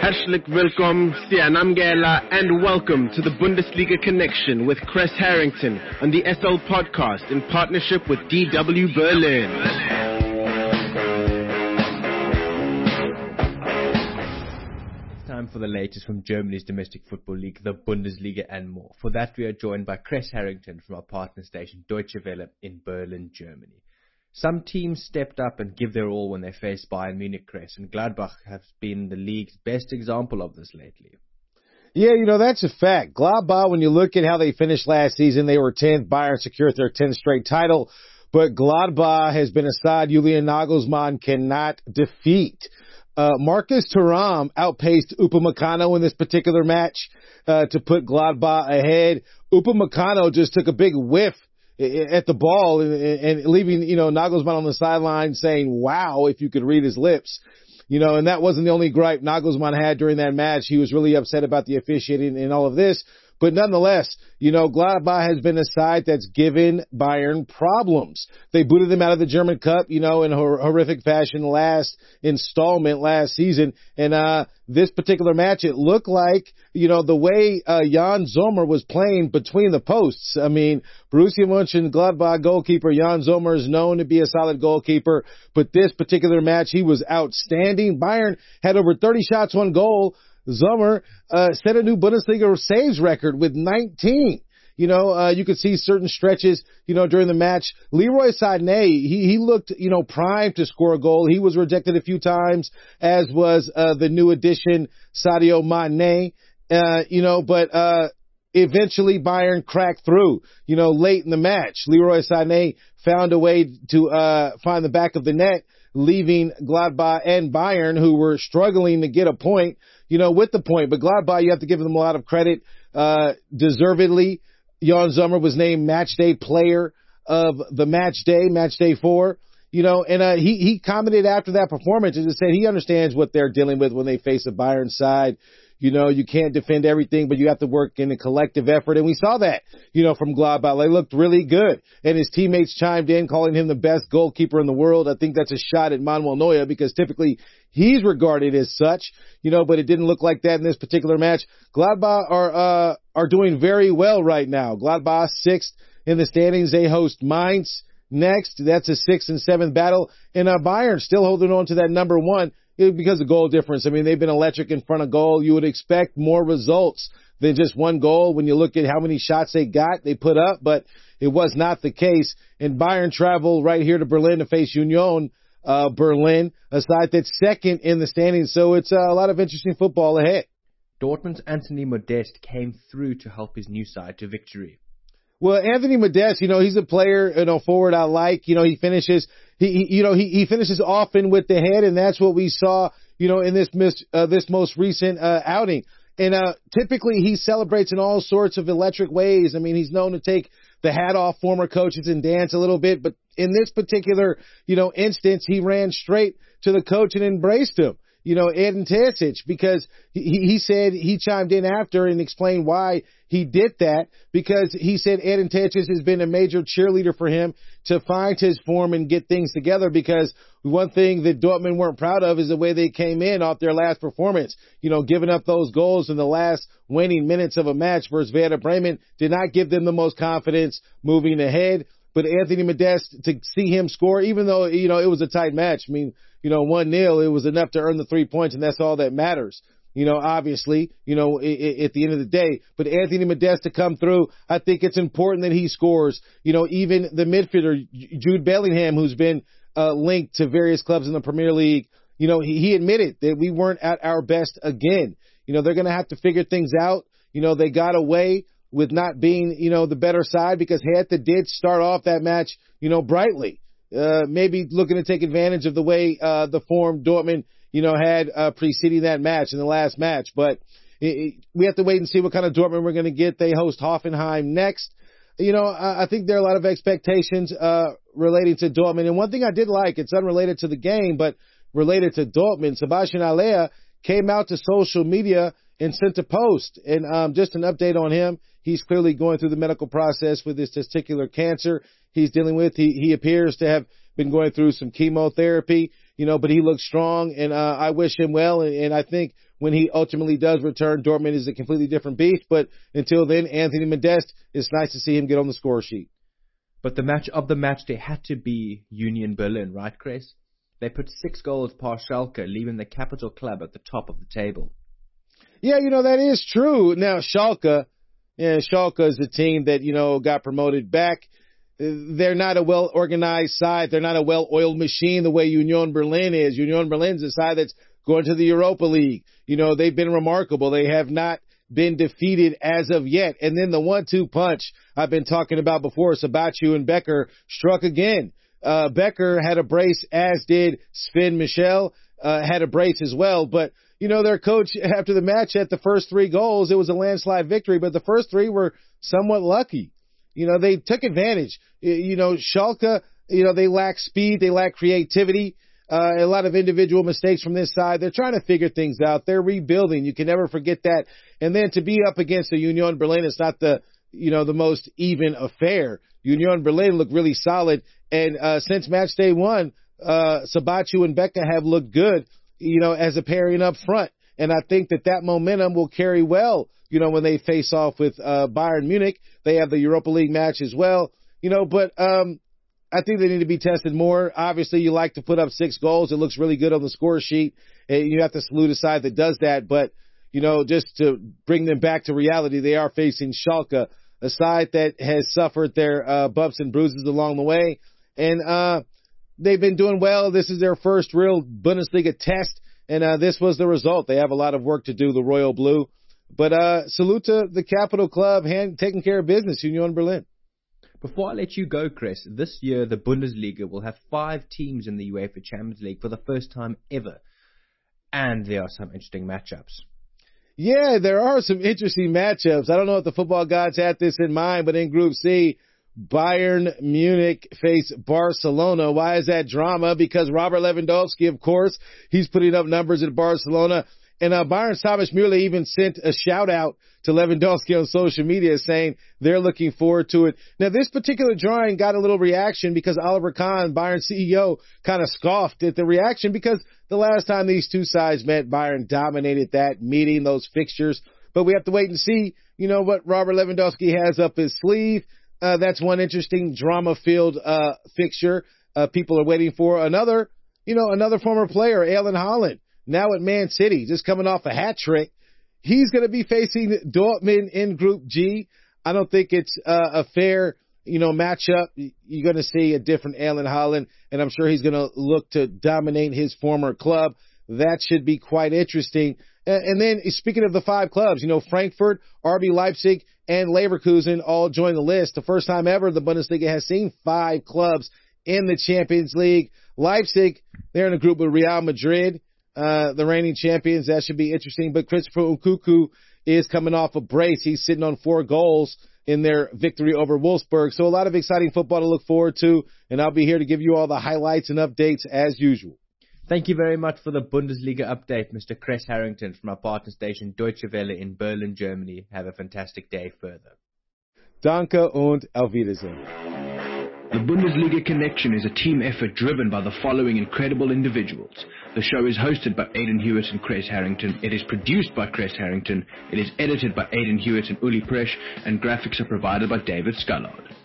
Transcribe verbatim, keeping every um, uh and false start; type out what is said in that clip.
Herzlich willkommen, Sianamgela, and welcome to the Bundesliga Connection with Chris Harrington on the S L Podcast in partnership with D W Berlin. It's time for the latest from Germany's domestic football league, the Bundesliga, and more. For that, we are joined by Chris Harrington from our partner station Deutsche Welle in Berlin, Germany. Some teams stepped up and give their all when they faced Bayern Munich, Chris, and Gladbach has been the league's best example of this lately. Yeah, you know, that's a fact. Gladbach, when you look at how they finished last season, they were tenth. Bayern secured their tenth straight title. But Gladbach has been a side Julian Nagelsmann cannot defeat. Uh, Marcus Thuram outpaced Upamecano in this particular match uh, to put Gladbach ahead. Upamecano just took a big whiff at the ball and, and leaving, you know, Nagelsmann on the sideline saying, wow, if you could read his lips. You know, and that wasn't the only gripe Nagelsmann had during that match. He was really upset about the officiating and all of this. But nonetheless, you know, Gladbach has been a side that's given Bayern problems. They booted them out of the German Cup, you know, in hor- horrific fashion last installment last season. And uh this particular match, it looked like, you know, the way uh, Jan Sommer was playing between the posts. I mean, Borussia Mönchengladbach goalkeeper Jan Sommer is known to be a solid goalkeeper, but this particular match, he was outstanding. Bayern had over thirty shots on goal. Sommer uh, set a new Bundesliga saves record with nineteen. You know, uh, you could see certain stretches, you know, during the match. Leroy Sané, he, he looked, you know, primed to score a goal. He was rejected a few times, as was, uh, the new addition, Sadio Mane. Uh, you know, but, uh, eventually Bayern cracked through, you know, late in the match. Leroy Sané found a way to, uh, find the back of the net, leaving Gladbach and Bayern, who were struggling to get a point, you know, with the point. But Gladbach, you have to give them a lot of credit, uh, deservedly. Jan Sommer was named match day player of the match day, match day four, you know, and, uh, he, he commented after that performance and just said he understands what they're dealing with when they face a Bayern side. You know, you can't defend everything, but you have to work in a collective effort. And we saw that, you know, from Gladbach. They looked really good. And his teammates chimed in, calling him the best goalkeeper in the world. I think that's a shot at Manuel Neuer because typically he's regarded as such, you know, but it didn't look like that in this particular match. Gladbach are, uh, are doing very well right now. Gladbach sixth in the standings. They host Mainz next. That's a sixth and seventh battle. And, uh, Bayern still holding on to that number one. Because of goal difference. I mean, they've been electric in front of goal. You would expect more results than just one goal when you look at how many shots they got, they put up, but it was not the case. And Bayern travel right here to Berlin to face Union uh, Berlin, a side that's second in the standings. So it's uh, a lot of interesting football ahead. Dortmund's Anthony Modeste came through to help his new side to victory. Well, Anthony Modeste, you know, he's a player, you know, forward I like. You know, he finishes, he, he you know, he, he finishes often with the head, and that's what we saw, you know, in this mis, uh, this most recent uh, outing. And uh, typically he celebrates in all sorts of electric ways. I mean, he's known to take the hat off former coaches and dance a little bit, but in this particular, you know, instance, he ran straight to the coach and embraced him. You know, Edin Terzic, because he, he said he chimed in after and explained why he did that, because he said Edin Terzic has been a major cheerleader for him to find his form and get things together, because one thing that Dortmund weren't proud of is the way they came in off their last performance. You know, giving up those goals in the last waning minutes of a match versus Werder Bremen did not give them the most confidence moving ahead. But Anthony Modeste, to see him score, even though, you know, it was a tight match, I mean, you know, one nil, it was enough to earn the three points, and that's all that matters. You know, obviously, you know, I- I- at the end of the day. But Anthony Modeste to come through, I think it's important that he scores. You know, even the midfielder, Jude Bellingham, who's been uh, linked to various clubs in the Premier League, you know, he, he admitted that we weren't at our best again. You know, they're going to have to figure things out. You know, they got away with not being, you know, the better side because Hertha did start off that match, you know, brightly. Uh, maybe looking to take advantage of the way, uh, the form Dortmund, you know, had, uh, preceding that match in the last match. But it, it, we have to wait and see what kind of Dortmund we're going to get. They host Hoffenheim next. You know, I, I think there are a lot of expectations, uh, relating to Dortmund. And one thing I did like, it's unrelated to the game, but related to Dortmund, Sebastian Haller came out to social media and sent a post. And, um, just an update on him. He's clearly going through the medical process with his testicular cancer he's dealing with. He, he appears to have been going through some chemotherapy. you know, but he looks strong, and uh, I wish him well. And, and I think when he ultimately does return, Dortmund is a completely different beast. But until then, Anthony Modeste, it's nice to see him get on the score sheet. But the match of the match day had to be Union Berlin, right, Chris? They put six goals past Schalke, leaving the capital club at the top of the table. Yeah, you know, that is true. Now, Schalke, yeah, Schalke is a team that, you know, got promoted back. They're not a well-organized side. They're not a well-oiled machine the way Union Berlin is. Union Berlin's a side that's going to the Europa League. You know, they've been remarkable. They have not been defeated as of yet. And then the one two punch I've been talking about before, Sabachu and Becker, struck again. Uh, Becker had a brace, as did Sven Michel, uh, had a brace as well. But, you know, their coach after the match at the first three goals, it was a landslide victory, but the first three were somewhat lucky. You know, they took advantage. You know, Schalke, you know, they lack speed, they lack creativity, uh, a lot of individual mistakes from this side. They're trying to figure things out. They're rebuilding. You can never forget that. And then to be up against a Union Berlin, it's not the, you know, the most even affair. Union Berlin looked really solid. And uh, since match day one, uh, Sabachu and Becker have looked good, you know, as a pairing up front. And I think that that momentum will carry well, you know, when they face off with uh, Bayern Munich. They have the Europa League match as well, you know, but um, I think they need to be tested more. Obviously, you like to put up six goals. It looks really good on the score sheet. And you have to salute a side that does that. But, you know, just to bring them back to reality, they are facing Schalke, a side that has suffered their uh, bumps and bruises along the way. And uh, they've been doing well. This is their first real Bundesliga test, and uh, this was the result. They have a lot of work to do, the Royal Blue. But uh, salute to the capital club hand, taking care of business, Union Berlin. Before I let you go, Chris, this year the Bundesliga will have five teams in the UEFA Champions League for the first time ever. And there are some interesting matchups. Yeah, there are some interesting matchups. I don't know if the football gods had this in mind, but in Group C, Bayern Munich face Barcelona. Why is that drama? Because Robert Lewandowski, of course, he's putting up numbers at Barcelona. And uh, Bayern's Thomas Müller even sent a shout-out to Lewandowski on social media saying they're looking forward to it. Now, this particular drawing got a little reaction because Oliver Kahn, Bayern's C E O, kind of scoffed at the reaction because the last time these two sides met, Bayern dominated that meeting, those fixtures. But we have to wait and see, you know, what Robert Lewandowski has up his sleeve. Uh, that's one interesting drama-filled uh, fixture uh, people are waiting for. Another, you know, another former player, Erling Haaland, now at Man City, just coming off a hat trick. He's going to be facing Dortmund in Group G. I don't think it's uh, a fair, you know, matchup. You're going to see a different Erling Haaland, and I'm sure he's going to look to dominate his former club. That should be quite interesting. And then, speaking of the five clubs, you know, Frankfurt, R B Leipzig, and Leverkusen all join the list. The first time ever the Bundesliga has seen five clubs in the Champions League. Leipzig, they're in a group with Real Madrid, uh, the reigning champions. That should be interesting. But Christopher Nkunku is coming off a brace. He's sitting on four goals in their victory over Wolfsburg. So a lot of exciting football to look forward to. And I'll be here to give you all the highlights and updates as usual. Thank you very much for the Bundesliga update, Mister Chris Harrington from our partner station Deutsche Welle in Berlin, Germany. Have a fantastic day further. Danke und auf Wiedersehen. The Bundesliga Connection is a team effort driven by the following incredible individuals. The show is hosted by Aidan Hewitt and Chris Harrington. It is produced by Chris Harrington. It is edited by Aidan Hewitt and Uli Presch, and graphics are provided by David Scullard.